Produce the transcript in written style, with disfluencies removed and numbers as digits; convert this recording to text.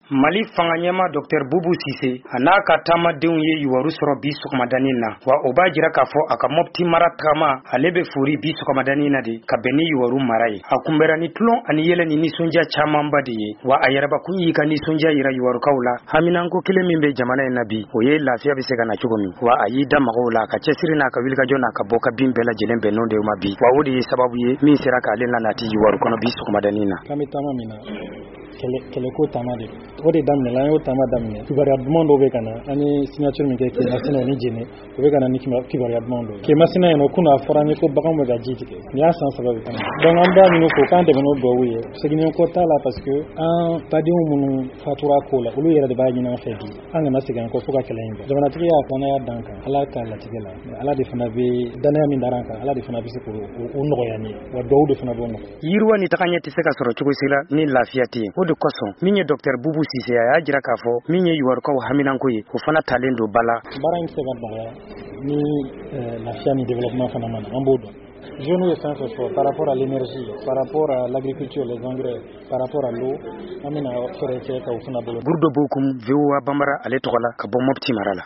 Mali fanganyema Dr. Boubou Cissé anaka tamadenw ye yuwaru sɔrɔ bi sɔgɔmadanin na wa o b'a jira k'a fɔ a ka Mopti mara tagama ale bɛ fori bi sɔgɔmadanin na de ka bɛn ni yuwaru mara ye a kunbɛra ni tulon ani yɛlɛ ni nisɔndiya camanba de ye wa a yɛrɛbakun y'i ka nisɔndiya yira yuwarukaw la haminanko kelen min bɛ jamana in na bi o ye lafiya bɛ se ka na cogo min wa a y'i da magaw la ka cɛsiri n'a ka wilikajɔ n'a ka bɔ ka bin bɛɛ lajɛlen bɛnn'o de ma bi wa o de ye sababu ye min sera k'ale lanati yuwaru kɔnɔ bi sɔgɔmadanin na kɛlɛko taama de o de daminɛ an y'o taama daminɛ kibaruya duman dɔw bɛ ka na an ye signature min kɛ Kemasina ni Jene o bɛ ka na ni kibaruya duman dɔw Kemasina yen nɔ kunun a fɔra an ye ko baganw bɛ ka ji tigɛ nin y'a san 3 bɛ ka na donc an b'a ɲini ko k'an dɛmɛ n'o dɔw ye seginin ko t'a la parce que an badenw minnu fatura ko la olu yɛrɛ de b'a ɲini an fɛ bi an kana segin an kɔ fo ka kɛlɛ in bɔ jamanatigi y'a kɔnɔya dan kan Ala ka latigɛ la Ala de fana bɛ danaya min dar'an kan Ala de fana bɛ se k'o nɔgɔya ni wa dɔw de fana b'o nɔgɔya yiriwa ni tagaɲɛ tɛ se ka sɔrɔ cogo si la ni lafiya tɛ yen o de kosɔn min ye Dr. Boubou Cissé a y'a jira k'a fɔ min ye yuwarukaw haminanko ye o fana talen don bala baara in tɛ se ka nɔgɔya ni lafiya ni développement fana ma na an b'o dɔn jeunes ye fɛn fɛn fɔ par rapport à l'énergie par rapport à l'agriculture les engrais par rapport à l'eau an bɛna fɛɛrɛ kɛ ka o fana bolo Burdo Bokum VOA Bambara ale tɔgɔ la ka bɔ Mopti mara la